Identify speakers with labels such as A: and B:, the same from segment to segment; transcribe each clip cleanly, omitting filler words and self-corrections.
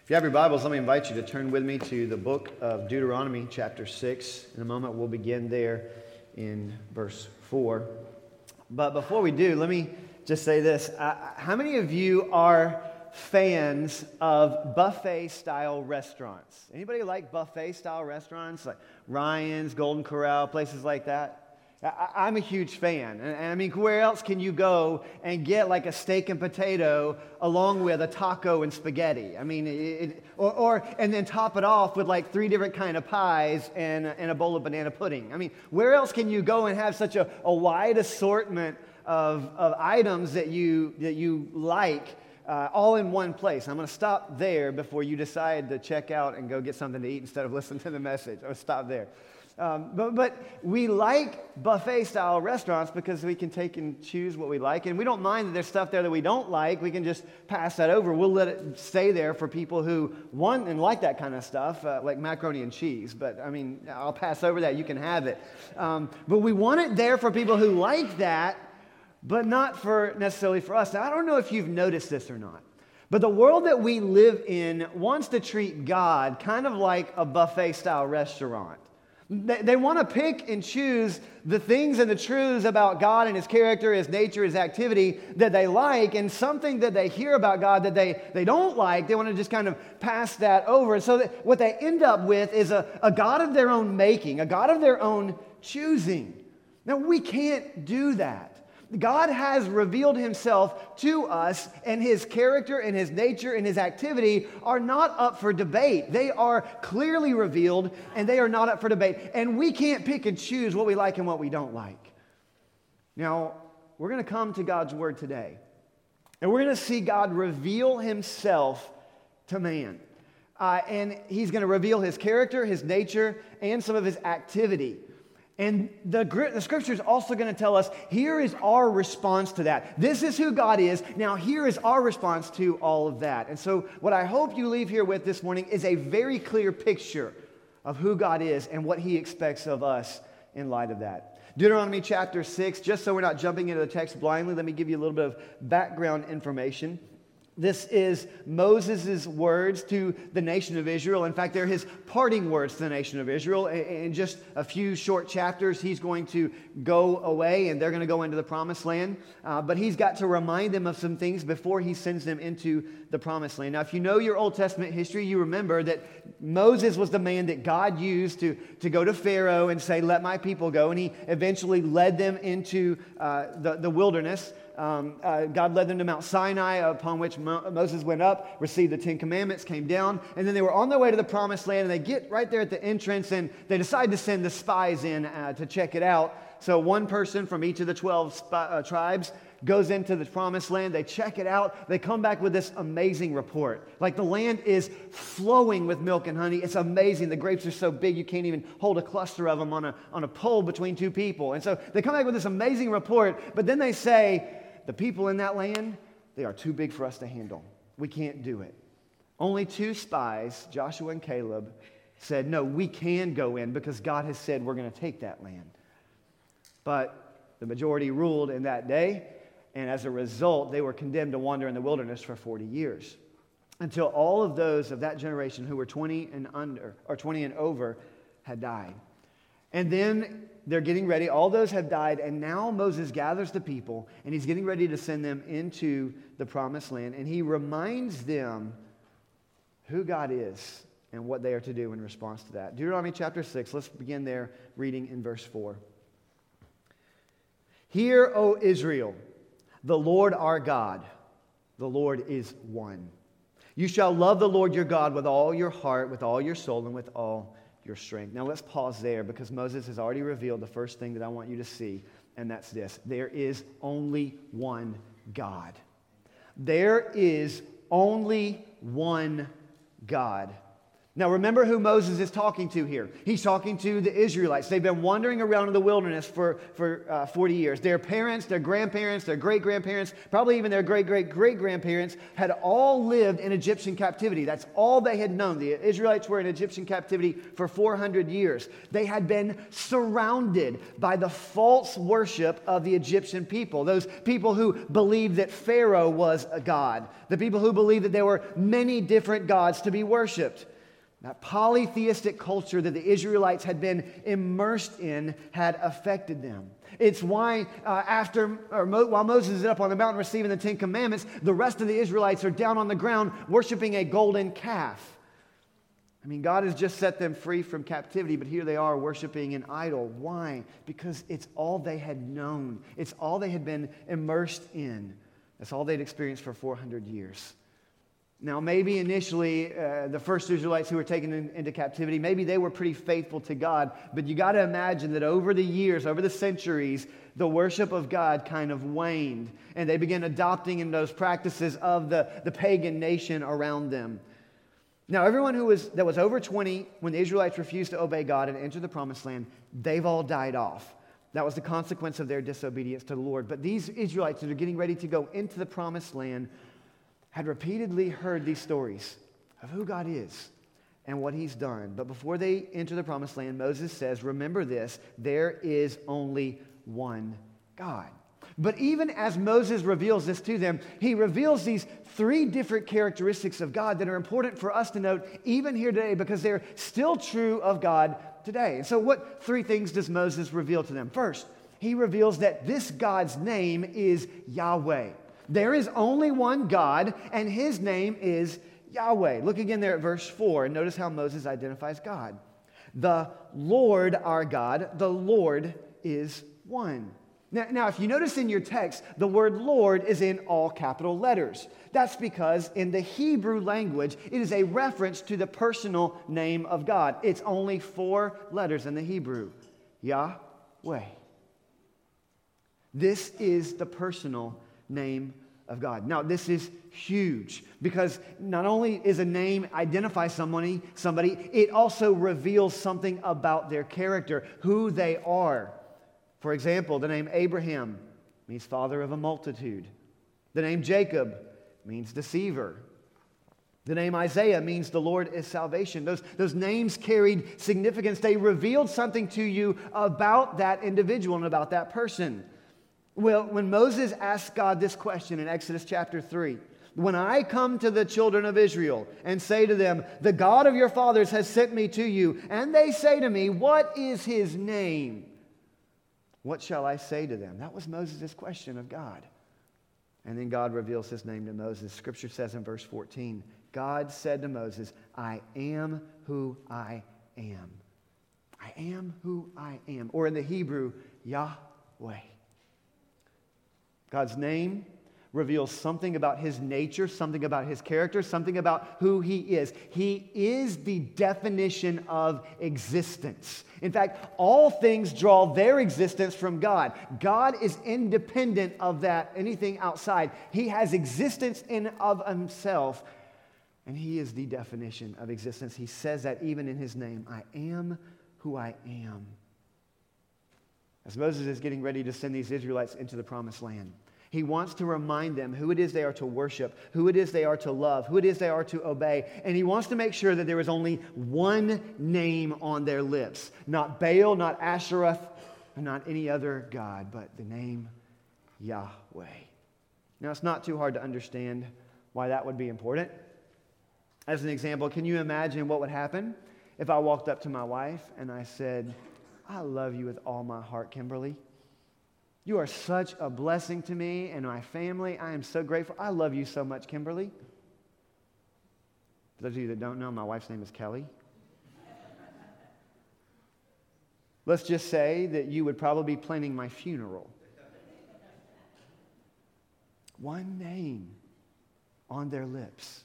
A: If you have your Bibles, let me invite you to turn with me to the book of Deuteronomy, chapter 6. In a moment, we'll begin there in verse 4. But before we do, let me just say this. How many of you are fans of buffet-style restaurants? Anybody like buffet-style restaurants, like Ryan's, Golden Corral, places like that? I'm a huge fan. And I mean, where else can you go and get like a steak and potato along with a taco and spaghetti? I mean, and then top it off with like 3 different kind of pies and a bowl of banana pudding. I mean, where else can you go and have such a wide assortment of items that you like all in one place? I'm going to stop there before you decide to check out and go get something to eat instead of listening to the message. I'll stop there. But we like buffet-style restaurants because we can take and choose what we like, and we don't mind that there's stuff there that we don't like. We can just pass that over. We'll let it stay there for people who want and like that kind of stuff, like macaroni and cheese. But, I mean, I'll pass over that. You can have it. But we want it there for people who like that, but not necessarily for us. Now, I don't know if you've noticed this or not, but the world that we live in wants to treat God kind of like a buffet-style restaurant. They want to pick and choose the things and the truths about God and His character, His nature, His activity that they like, and something that they hear about God that they don't like, they want to just kind of pass that over. And so what they end up with is a God of their own making, a God of their own choosing. Now, we can't do that. God has revealed Himself to us, and His character and His nature and His activity are not up for debate. They are clearly revealed, and they are not up for debate. And we can't pick and choose what we like and what we don't like. Now, we're going to come to God's Word today, and we're going to see God reveal Himself to man. And He's going to reveal His character, His nature, and some of His activity. And the Scripture is also going to tell us, here is our response to that. This is who God is. Now, here is our response to all of that. And so what I hope you leave here with this morning is a very clear picture of who God is and what He expects of us in light of that. Deuteronomy chapter 6, just so we're not jumping into the text blindly, let me give you a little bit of background information. This is Moses' words to the nation of Israel. In fact, they're his parting words to the nation of Israel. In just a few short chapters, he's going to go away, and they're going to go into the promised land. But he's got to remind them of some things before he sends them into the promised land. Now, if you know your Old Testament history, you remember that Moses was the man that God used to go to Pharaoh and say, "Let my people go." And he eventually led them into the wilderness. God led them to Mount Sinai, upon which Moses went up, received the 10 Commandments, came down, and then they were on their way to the Promised Land, and they get right there at the entrance, and they decide to send the spies in to check it out. So one person from each of the 12 tribes goes into the Promised Land. They check it out. They come back with this amazing report. Like, the land is flowing with milk and honey. It's amazing. The grapes are so big you can't even hold a cluster of them on a pole between 2 people. And so they come back with this amazing report, but then they say, the people in that land, they are too big for us to handle. We can't do it. Only 2 spies, Joshua and Caleb, said, no, we can go in because God has said we're going to take that land. But the majority ruled in that day, and as a result, they were condemned to wander in the wilderness for 40 years until all of those of that generation who were 20 and under, or 20 and over, had died. And then they're getting ready. All those have died, and now Moses gathers the people, and he's getting ready to send them into the Promised Land, and he reminds them who God is and what they are to do in response to that. Deuteronomy chapter 6, let's begin there reading in verse 4. Hear, O Israel, the Lord our God, the Lord is one. You shall love the Lord your God with all your heart, with all your soul, and with all your strength. Now let's pause there because Moses has already revealed the first thing that I want you to see, and that's this. There is only one God. There is only one God. Now remember who Moses is talking to here. He's talking to the Israelites. They've been wandering around in the wilderness for 40 years. Their parents, their grandparents, their great-grandparents, probably even their great-great-great-grandparents had all lived in Egyptian captivity. That's all they had known. The Israelites were in Egyptian captivity for 400 years. They had been surrounded by the false worship of the Egyptian people. Those people who believed that Pharaoh was a god. The people who believed that there were many different gods to be worshipped. That polytheistic culture that the Israelites had been immersed in had affected them. It's why while Moses is up on the mountain receiving the Ten Commandments, the rest of the Israelites are down on the ground worshiping a golden calf. I mean, God has just set them free from captivity, but here they are worshiping an idol. Why? Because it's all they had known. It's all they had been immersed in. That's all they'd experienced for 400 years. Now, maybe initially, the first Israelites who were taken into captivity, maybe they were pretty faithful to God. But you got to imagine that over the years, over the centuries, the worship of God kind of waned. And they began adopting in those practices of the pagan nation around them. Now, everyone that was over 20 when the Israelites refused to obey God and enter the promised land, they've all died off. That was the consequence of their disobedience to the Lord. But these Israelites that are getting ready to go into the promised land had repeatedly heard these stories of who God is and what He's done. But before they enter the promised land, Moses says, remember this, there is only one God. But even as Moses reveals this to them, he reveals these three different characteristics of God that are important for us to note even here today because they're still true of God today. And so what three things does Moses reveal to them? First, he reveals that this God's name is Yahweh. There is only one God, and His name is Yahweh. Look again there at verse 4, and notice how Moses identifies God. The Lord our God, the Lord is one. Now, if you notice in your text, the word Lord is in all capital letters. That's because in the Hebrew language, it is a reference to the personal name of God. It's only 4 letters in the Hebrew. Yahweh. This is the personal name of God. Now, this is huge because not only is a name identify somebody, it also reveals something about their character, who they are. For example, the name Abraham means father of a multitude. The name Jacob means deceiver. The name Isaiah means the Lord is salvation. Those names carried significance. They revealed something to you about that individual and about that person. Well, when Moses asked God this question in Exodus chapter 3, when I come to the children of Israel and say to them, the God of your fathers has sent me to you, and they say to me, what is His name? What shall I say to them? That was Moses' question of God. And then God reveals His name to Moses. Scripture says in verse 14, God said to Moses, I am who I am. I am who I am. Or in the Hebrew, Yahweh. God's name reveals something about His nature, something about His character, something about who He is. He is the definition of existence. In fact, all things draw their existence from God. God is independent of that, anything outside. He has existence in of Himself, and He is the definition of existence. He says that even in His name, I am who I am. As Moses is getting ready to send these Israelites into the promised land, he wants to remind them who it is they are to worship, who it is they are to love, who it is they are to obey. And he wants to make sure that there is only one name on their lips. Not Baal, not Asherah, and not any other god, but the name Yahweh. Now, it's not too hard to understand why that would be important. As an example, can you imagine what would happen if I walked up to my wife and I said, I love you with all my heart, Kimberly. You are such a blessing to me and my family. I am so grateful. I love you so much, Kimberly. For those of you that don't know, my wife's name is Kelly. Let's just say that you would probably be planning my funeral. One name on their lips.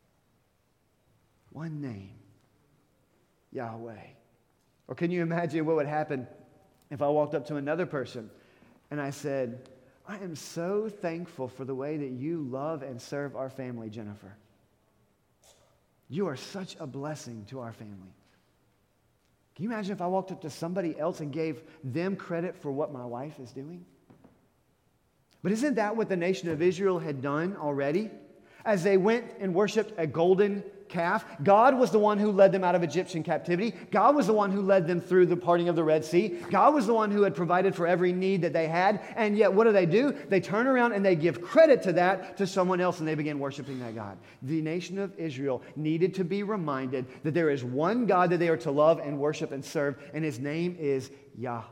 A: One name. Yahweh. Or can you imagine what would happen if I walked up to another person and I said, I am so thankful for the way that you love and serve our family, Jennifer. You are such a blessing to our family. Can you imagine if I walked up to somebody else and gave them credit for what my wife is doing? But isn't that what the nation of Israel had done already? As they went and worshiped a golden calf, God was the one who led them out of Egyptian captivity. God was the one who led them through the parting of the Red Sea. God was the one who had provided for every need that they had. And yet, what do? They turn around and they give credit to that to someone else, and they begin worshiping that God. The nation of Israel needed to be reminded that there is one God that they are to love and worship and serve, and His name is Yahweh.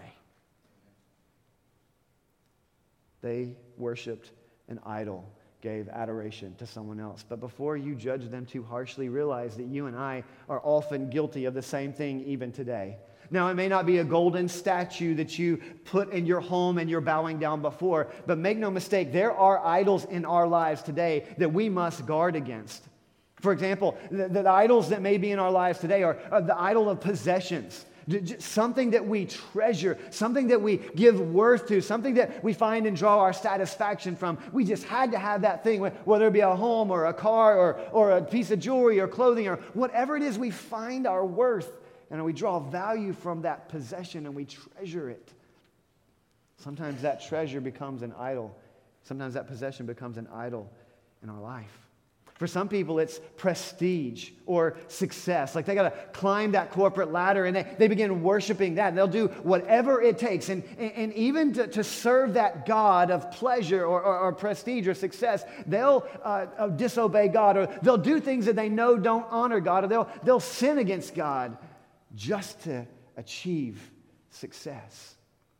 A: They worshiped an idol, gave adoration to someone else. But before you judge them too harshly, realize that you and I are often guilty of the same thing even today. Now, it may not be a golden statue that you put in your home and you're bowing down before, but make no mistake, there are idols in our lives today that we must guard against. For example, the idols that may be in our lives today are the idol of possessions. Something that we treasure, something that we give worth to, something that we find and draw our satisfaction from. We just had to have that thing, whether it be a home or a car or a piece of jewelry or clothing or whatever it is, we find our worth and we draw value from that possession and we treasure it. Sometimes that treasure becomes an idol. Sometimes that possession becomes an idol in our life. For some people, it's prestige or success. Like they got to climb that corporate ladder and they begin worshiping that. And they'll do whatever it takes. And even to serve that God of pleasure or prestige or success, they'll disobey God, or they'll do things that they know don't honor God, or they'll sin against God just to achieve success.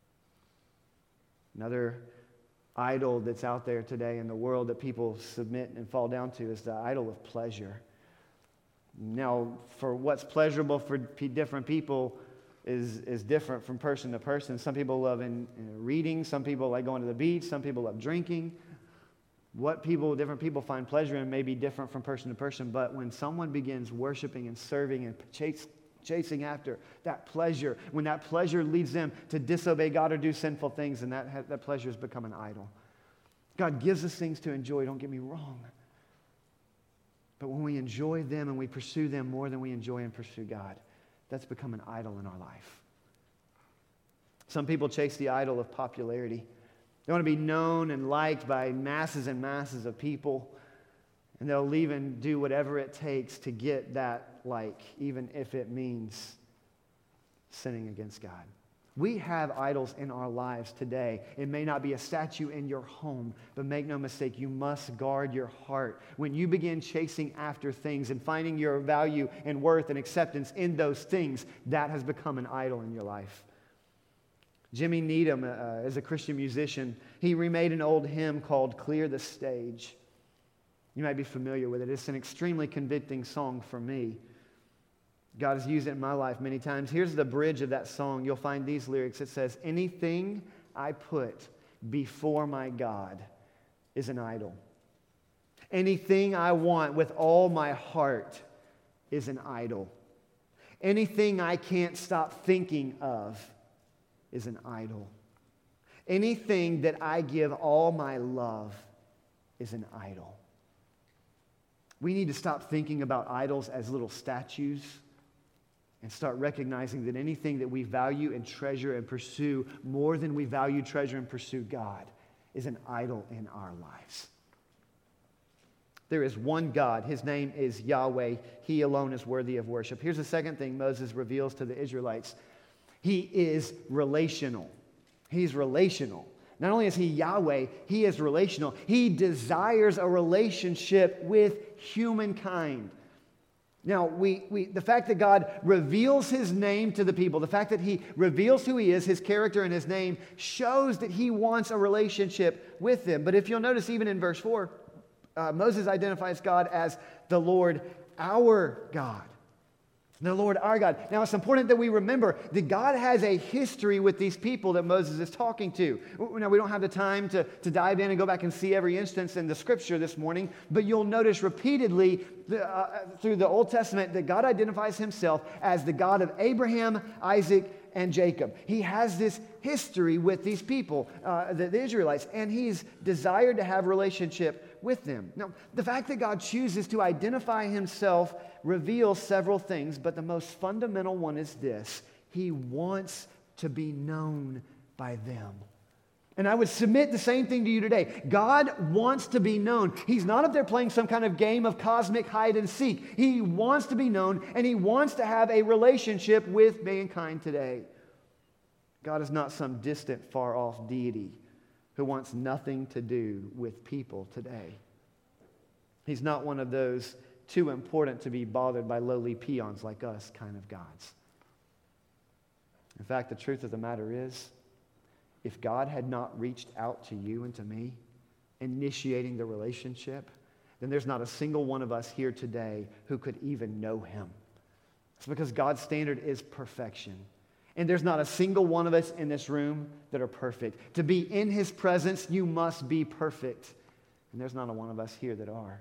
A: Another idol that's out there today in the world that people submit and fall down to is the idol of pleasure. Now, for what's pleasurable for different people is different from person to person. Some people love reading, some people like going to the beach, some people love drinking. What different people find pleasure in may be different from person to person, but when someone begins worshiping and serving and chasing after that pleasure, when that pleasure leads them to disobey God or do sinful things, and that pleasure has become an idol. God gives us things to enjoy, don't get me wrong. But when we enjoy them and we pursue them more than we enjoy and pursue God, that's become an idol in our life. Some people chase the idol of popularity. They want to be known and liked by masses and masses of people. And they'll even do whatever it takes to get that like, even if it means sinning against God. We have idols in our lives today. It may not be a statue in your home, but make no mistake, you must guard your heart. When you begin chasing after things and finding your value and worth and acceptance in those things, that has become an idol in your life. Jimmy Needham, as a Christian musician, he remade an old hymn called "Clear the Stage." You might be familiar with it. It's an extremely convicting song for me. God has used it in my life many times. Here's the bridge of that song. You'll find these lyrics. It says, "Anything I put before my God is an idol. Anything I want with all my heart is an idol. Anything I can't stop thinking of is an idol. Anything that I give all my love is an idol." We need to stop thinking about idols as little statues and start recognizing that anything that we value and treasure and pursue more than we value, treasure, and pursue God is an idol in our lives. There is one God. His name is Yahweh. He alone is worthy of worship. Here's the second thing Moses reveals to the Israelites. He is relational. He's relational. Not only is he Yahweh, he is relational. He desires a relationship with humankind. Now, the fact that God reveals his name to the people, the fact that he reveals who he is, his character and his name, shows that he wants a relationship with them. But if you'll notice, even in verse 4, Moses identifies God as the Lord our God. The Lord our God. Now, it's important that we remember that God has a history with these people that Moses is talking to. Now, we don't have the time to dive in and go back and see every instance in the Scripture this morning, but you'll notice repeatedly through the Old Testament that God identifies himself as the God of Abraham, Isaac, and Jacob. He has this history with these people, the Israelites, and he's desired to have a relationship with them. Now, the fact that God chooses to identify himself reveals several things, but the most fundamental one is this: he wants to be known by them. And I would submit the same thing to you today. God wants to be known. He's not up there playing some kind of game of cosmic hide and seek. He wants to be known, and he wants to have a relationship with mankind today. God is not some distant, far-off deity who wants nothing to do with people today. He's not one of those too important to be bothered by lowly peons like us kind of gods. In fact, the truth of the matter is, if God had not reached out to you and to me, initiating the relationship, then there's not a single one of us here today who could even know him. It's because God's standard is perfection. And there's not a single one of us in this room that are perfect. To be in his presence, you must be perfect. And there's not a one of us here that are.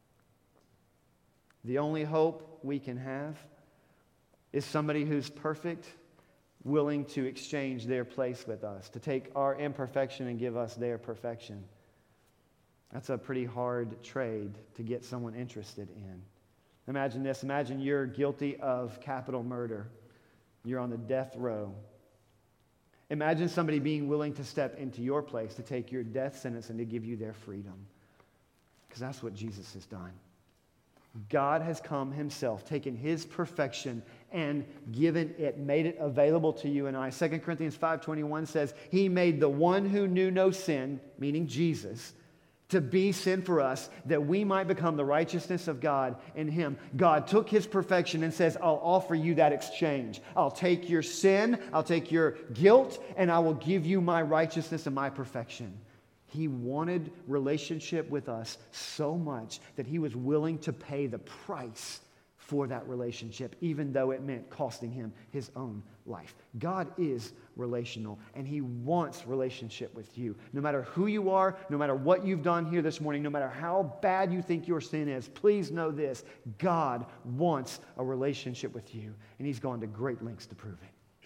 A: The only hope we can have is somebody who's perfect, willing to exchange their place with us, to take our imperfection and give us their perfection. That's a pretty hard trade to get someone interested in. Imagine this. Imagine you're guilty of capital murder. You're on the death row. Imagine somebody being willing to step into your place, to take your death sentence and to give you their freedom. Because that's what Jesus has done. God has come himself, taken his perfection and given it, made it available to you and I. 2 Corinthians 5:21 says, he made the one who knew no sin, meaning Jesus, to be sin for us, that we might become the righteousness of God in him. God took his perfection and says, I'll offer you that exchange. I'll take your sin, I'll take your guilt, and I will give you my righteousness and my perfection. He wanted relationship with us so much that he was willing to pay the price for that relationship, even though it meant costing him his own life. God is relational, and he wants relationship with you. No matter who you are, no matter what you've done here this morning, no matter how bad you think your sin is, please know this: God wants a relationship with you, and he's gone to great lengths to prove it.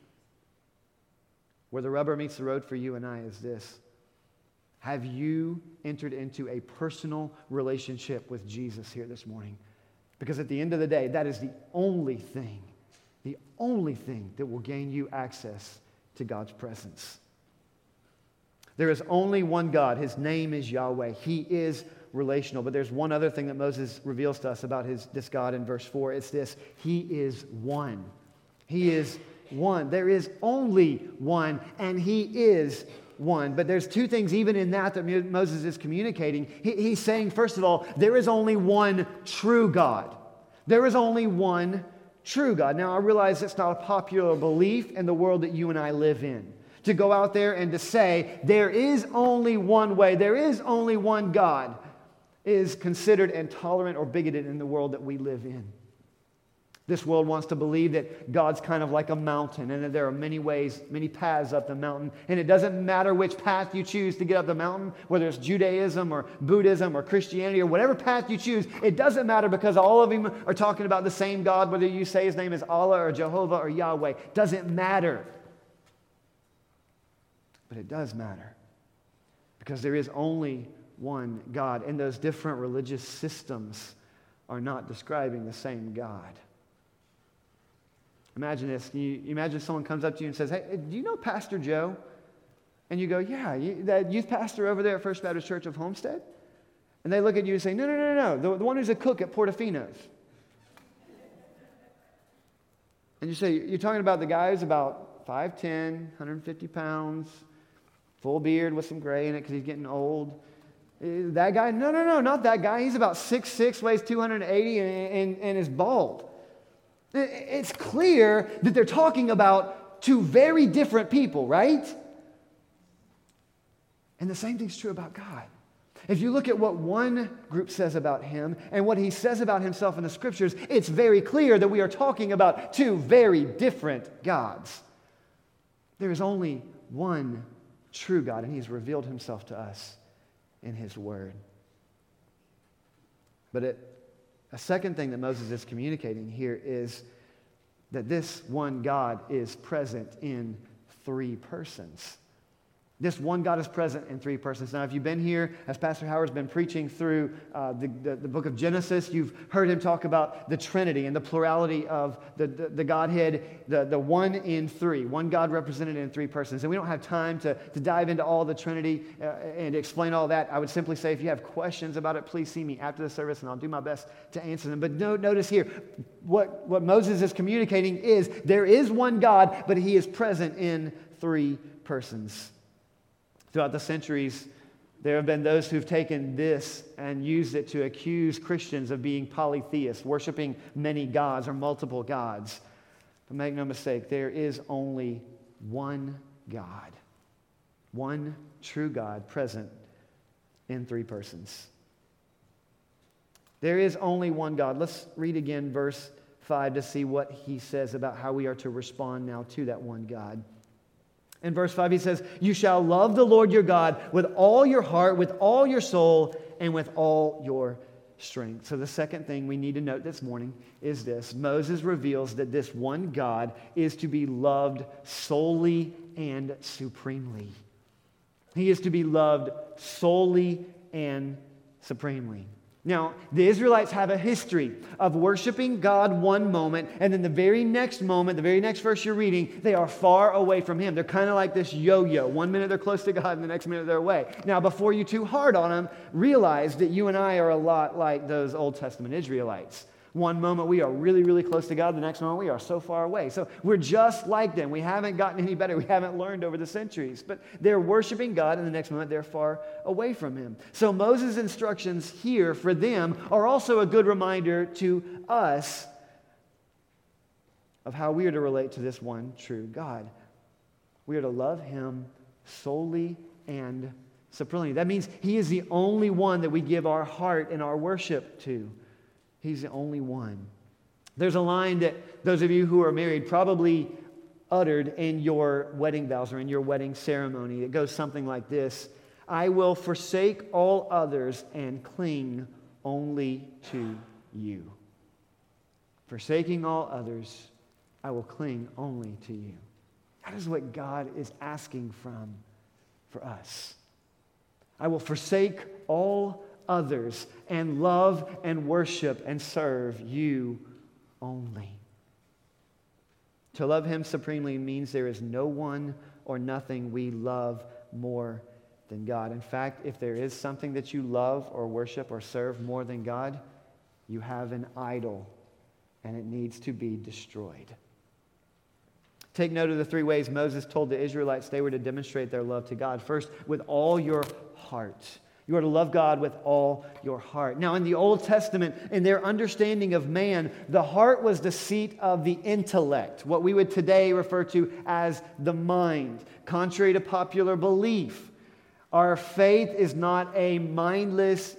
A: Where the rubber meets the road for you and I is this: have you entered into a personal relationship with Jesus here this morning? Because at the end of the day, that is the only thing that will gain you access to God's presence. There is only one God. His name is Yahweh. He is relational. But there's one other thing that Moses reveals to us about this God in verse 4. It's this: he is one. He is one. There is only one, and he is one. But there's two things even in that Moses is communicating. He's saying, first of all, there is only one true God. There is only one true God. Now, I realize it's not a popular belief in the world that you and I live in, to go out there and to say there is only one way, there is only one God, is considered intolerant or bigoted in the world that we live in. This world wants to believe that God's kind of like a mountain, and that there are many ways, many paths up the mountain, and it doesn't matter which path you choose to get up the mountain, whether it's Judaism or Buddhism or Christianity or whatever path you choose, it doesn't matter, because all of them are talking about the same God, whether you say his name is Allah or Jehovah or Yahweh. Doesn't matter. But it does matter, because there is only one God, and those different religious systems are not describing the same God. Imagine this. You imagine someone comes up to you and says, hey, do you know Pastor Joe? And you go, yeah, that youth pastor over there at First Baptist Church of Homestead? And they look at you and say, no, the one who's a cook at Portofino's. And you say, you're talking about the guy who's about 5'10", 150 pounds, full beard with some gray in it because he's getting old. That guy? No, not that guy. He's about 6'6", weighs 280, and is bald. It's clear that they're talking about two very different people, right? And the same thing's true about God. If you look at what one group says about him and what he says about himself in the scriptures, it's very clear that we are talking about two very different gods. There is only one true God, and he's revealed himself to us in his word. But a second thing that Moses is communicating here is that this one God is present in three persons. This one God is present in three persons. Now, if you've been here, as Pastor Howard's been preaching through the book of Genesis, you've heard him talk about the Trinity and the plurality of the Godhead, the one in three, one God represented in three persons. And we don't have time to dive into all the Trinity and explain all that. I would simply say if you have questions about it, please see me after the service, and I'll do my best to answer them. But notice here, what Moses is communicating is there is one God, but he is present in three persons. Throughout the centuries, there have been those who've taken this and used it to accuse Christians of being polytheists, worshiping many gods or multiple gods. But make no mistake, there is only one God, one true God present in three persons. There is only one God. Let's read again verse 5 to see what he says about how we are to respond now to that one God. In verse 5, he says, "You shall love the Lord your God with all your heart, with all your soul, and with all your strength." So the second thing we need to note this morning is this. Moses reveals that this one God is to be loved solely and supremely. He is to be loved solely and supremely. Now, the Israelites have a history of worshiping God one moment, and then the very next moment, the very next verse you're reading, they are far away from Him. They're kind of like this yo-yo. One minute they're close to God, and the next minute they're away. Now, before you're too hard on them, realize that you and I are a lot like those Old Testament Israelites. One moment we are really, really close to God. The next moment we are so far away. So we're just like them. We haven't gotten any better. We haven't learned over the centuries. But they're worshiping God, and the next moment they're far away from Him. So Moses' instructions here for them are also a good reminder to us of how we are to relate to this one true God. We are to love Him solely and supremely. That means He is the only one that we give our heart and our worship to. He's the only one. There's a line that those of you who are married probably uttered in your wedding vows or in your wedding ceremony. It goes something like this: "I will forsake all others and cling only to you." Forsaking all others, I will cling only to you. That is what God is asking for us. I will forsake all others and love and worship and serve you only. To love Him supremely means there is no one or nothing we love more than God. In fact, if there is something that you love or worship or serve more than God, you have an idol, and it needs to be destroyed. Take note of the three ways Moses told the Israelites they were to demonstrate their love to God. First, with all your heart. You are to love God with all your heart. Now, in the Old Testament, in their understanding of man, the heart was the seat of the intellect, what we would today refer to as the mind. Contrary to popular belief, our faith is not a mindless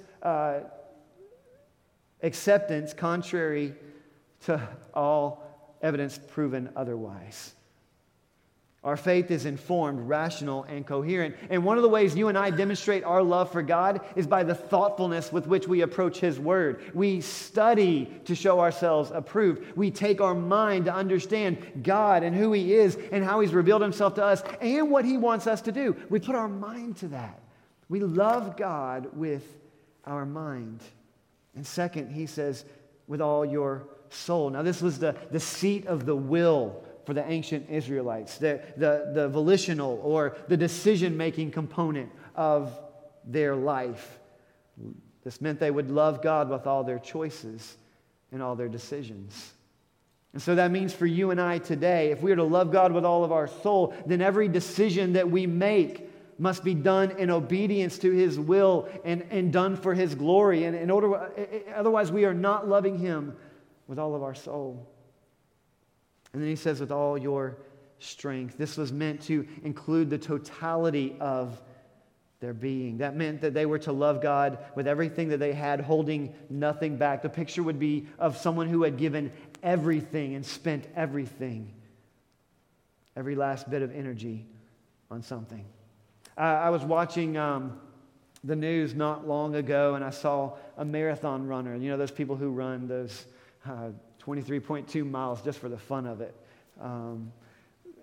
A: acceptance, contrary to all evidence proven otherwise. Our faith is informed, rational, and coherent. And one of the ways you and I demonstrate our love for God is by the thoughtfulness with which we approach His Word. We study to show ourselves approved. We take our mind to understand God and who He is and how He's revealed Himself to us and what He wants us to do. We put our mind to that. We love God with our mind. And second, he says, with all your soul. Now, this was the seat of the will for the ancient Israelites, the volitional or the decision-making component of their life. This meant they would love God with all their choices and all their decisions. And so that means for you and I today, if we are to love God with all of our soul, then every decision that we make must be done in obedience to His will and done for His glory. And otherwise we are not loving Him with all of our soul. And then he says, with all your strength. This was meant to include the totality of their being. That meant that they were to love God with everything that they had, holding nothing back. The picture would be of someone who had given everything and spent everything, every last bit of energy on something. I was watching the news not long ago, and I saw a marathon runner. You know, those people who run those 23.2 miles just for the fun of it.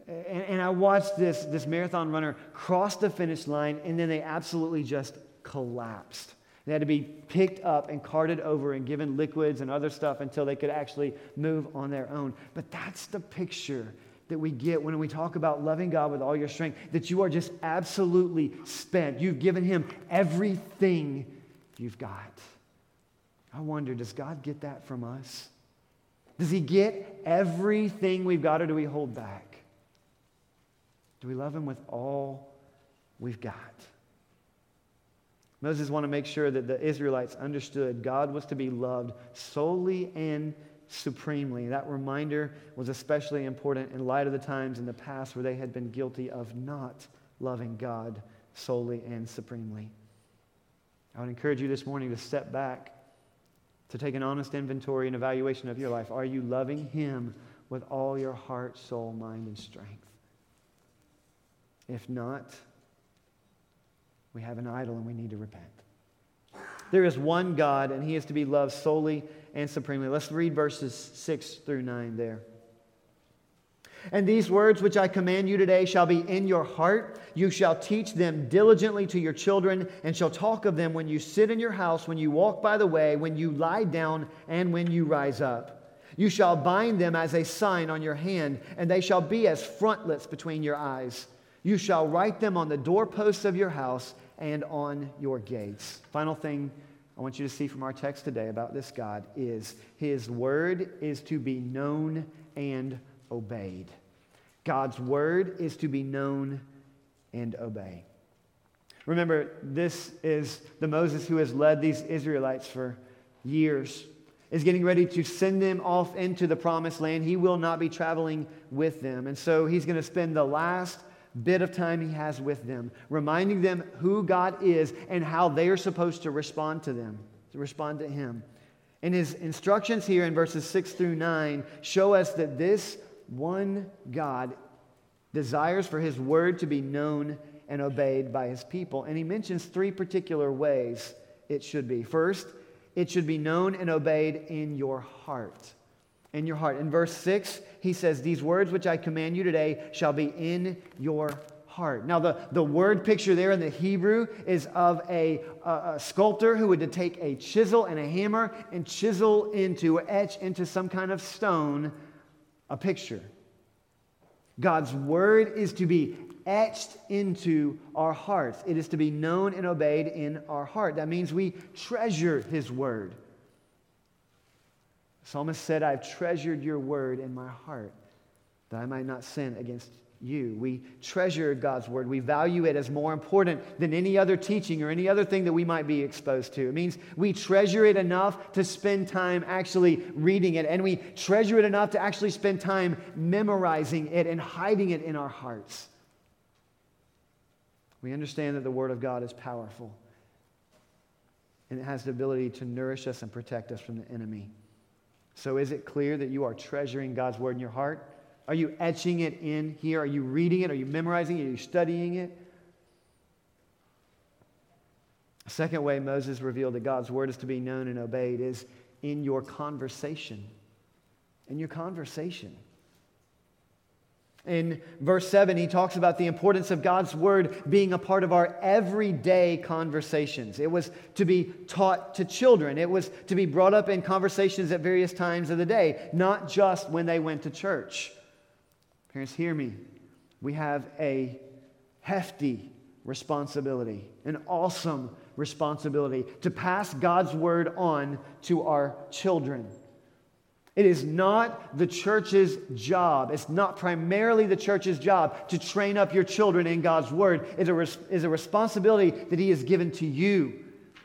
A: And I watched this marathon runner cross the finish line, and then they absolutely just collapsed. They had to be picked up and carted over and given liquids and other stuff until they could actually move on their own. But that's the picture that we get when we talk about loving God with all your strength, that you are just absolutely spent. You've given him everything you've got. I wonder, does God get that from us? Does he get everything we've got, or do we hold back? Do we love him with all we've got? Moses wanted to make sure that the Israelites understood God was to be loved solely and supremely. That reminder was especially important in light of the times in the past where they had been guilty of not loving God solely and supremely. I would encourage you this morning to step back, to take an honest inventory and evaluation of your life. Are you loving him with all your heart, soul, mind, and strength? If not, we have an idol and we need to repent. There is one God, and he is to be loved solely and supremely. Let's read verses 6 through 9 there. And these words which I command you today shall be in your heart. You shall teach them diligently to your children, and shall talk of them when you sit in your house, when you walk by the way, when you lie down, and when you rise up. You shall bind them as a sign on your hand, and they shall be as frontlets between your eyes. You shall write them on the doorposts of your house and on your gates. Final thing I want you to see from our text today about this God is his word is to be known and obeyed. God's word is to be known and obeyed. Remember, this is the Moses who has led these Israelites for years, is getting ready to send them off into the promised land. He will not be traveling with them. And so he's going to spend the last bit of time he has with them, reminding them who God is and how they are supposed to respond to them, to respond to him. And his instructions here in verses 6 through 9 show us that this one God desires for his word to be known and obeyed by his people. And he mentions three particular ways it should be. First, it should be known and obeyed in your heart. In your heart. In verse 6, he says, these words which I command you today shall be in your heart. Now, the word picture there in the Hebrew is of a sculptor who would take a chisel and a hammer and chisel into, or etch into some kind of stone, a picture. God's word is to be etched into our hearts. It is to be known and obeyed in our heart. That means we treasure his word. The psalmist said, I've treasured your word in my heart that I might not sin against you. We treasure God's word. We value it as more important than any other teaching or any other thing that we might be exposed to. It means we treasure it enough to spend time actually reading it, and we treasure it enough to actually spend time memorizing it and hiding it in our hearts. We understand that the word of God is powerful, and it has the ability to nourish us and protect us from the enemy. So is it clear that you are treasuring God's word in your heart? Are you etching it in here? Are you reading it? Are you memorizing it? Are you studying it? The second way Moses revealed that God's word is to be known and obeyed is in your conversation. In your conversation. In verse 7, he talks about the importance of God's word being a part of our everyday conversations. It was to be taught to children. It was to be brought up in conversations at various times of the day, not just when they went to church. Parents, hear me. We have a hefty responsibility, an awesome responsibility to pass God's word on to our children. It is not the church's job. It's not primarily the church's job to train up your children in God's word. It is a responsibility that he has given to you.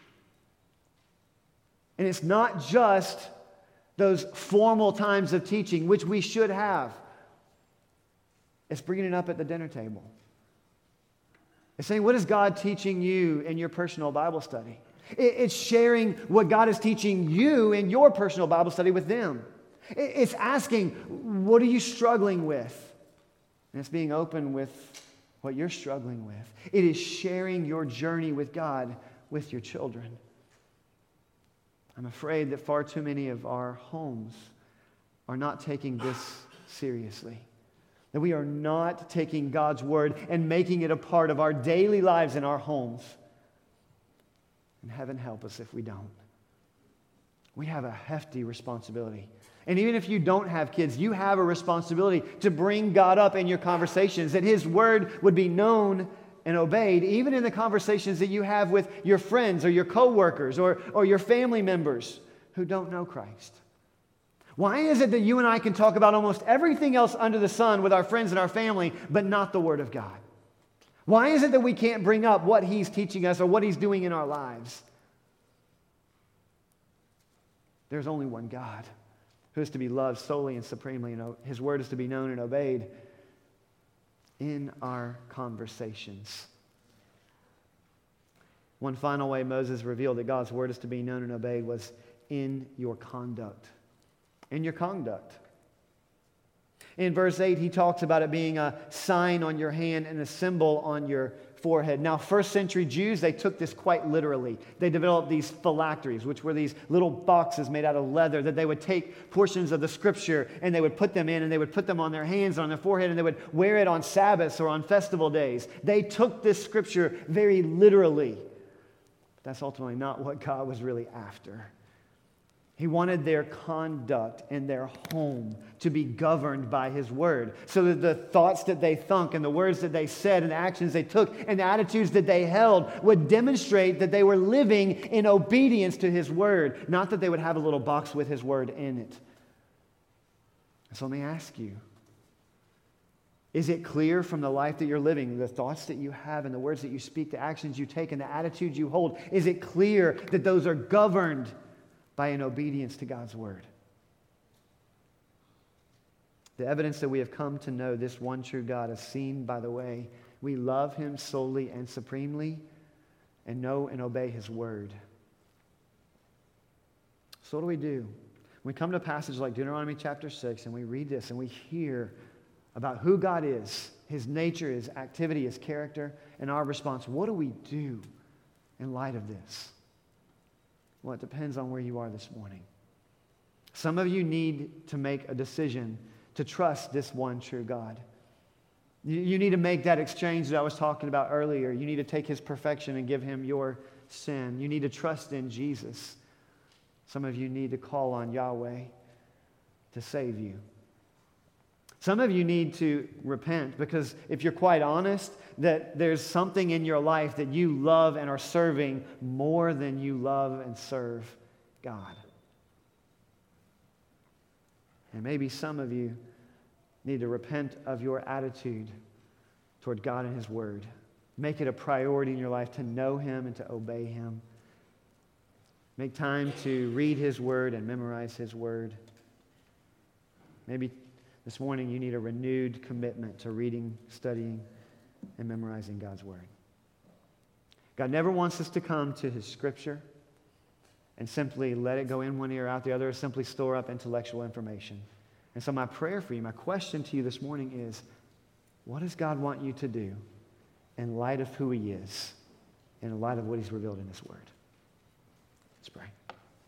A: And it's not just those formal times of teaching, which we should have. It's bringing it up at the dinner table. It's saying, what is God teaching you in your personal Bible study? It's sharing what God is teaching you in your personal Bible study with them. It's asking, what are you struggling with? And it's being open with what you're struggling with. It is sharing your journey with God with your children. I'm afraid that far too many of our homes are not taking this seriously. that we are not taking God's word and making it a part of our daily lives in our homes. And heaven help us if we don't. We have a hefty responsibility. And even if you don't have kids, you have a responsibility to bring God up in your conversations, that His word would be known and obeyed, even in the conversations that you have with your friends or your coworkers or your family members who don't know Christ. Why is it that you and I can talk about almost everything else under the sun with our friends and our family, but not the Word of God? Why is it that we can't bring up what He's teaching us or what He's doing in our lives? There's only one God who is to be loved solely and supremely, and His word is to be known and obeyed in our conversations. One final way Moses revealed that God's word is to be known and obeyed was in your conduct. In your conduct. In verse 8, he talks about it being a sign on your hand and a symbol on your forehead. Now, first century Jews, they took this quite literally. They developed these phylacteries, which were these little boxes made out of leather that they would take portions of the Scripture and they would put them in, and they would put them on their hands, on their forehead, and they would wear it on Sabbaths or on festival days. They took this Scripture very literally. But that's ultimately not what God was really after. He wanted their conduct and their home to be governed by His word, so that the thoughts that they thunk and the words that they said and the actions they took and the attitudes that they held would demonstrate that they were living in obedience to His word, not that they would have a little box with His word in it. So let me ask you, is it clear from the life that you're living, the thoughts that you have and the words that you speak, the actions you take and the attitudes you hold, is it clear that those are governed by an obedience to God's word? The evidence that we have come to know this one true God is seen by the way we love Him solely and supremely and know and obey His word. So what do we do? When we come to a passage like Deuteronomy chapter 6 and we read this and we hear about who God is, His nature, His activity, His character, and our response, what do we do in light of this? Well, it depends on where you are this morning. Some of you need to make a decision to trust this one true God. You need to make that exchange that I was talking about earlier. You need to take His perfection and give Him your sin. You need to trust in Jesus. Some of you need to call on Yahweh to save you. Some of you need to repent, because if you're quite honest, that there's something in your life that you love and are serving more than you love and serve God. And maybe some of you need to repent of your attitude toward God and His word. Make it a priority in your life to know Him and to obey Him. Make time to read His word and memorize His word. Maybe this morning you need a renewed commitment to reading, studying, and memorizing God's word. God never wants us to come to His Scripture and simply let it go in one ear, out the other, or simply store up intellectual information. And so my prayer for you, my question to you this morning is, what does God want you to do in light of who He is, in light of what He's revealed in His word? Let's pray.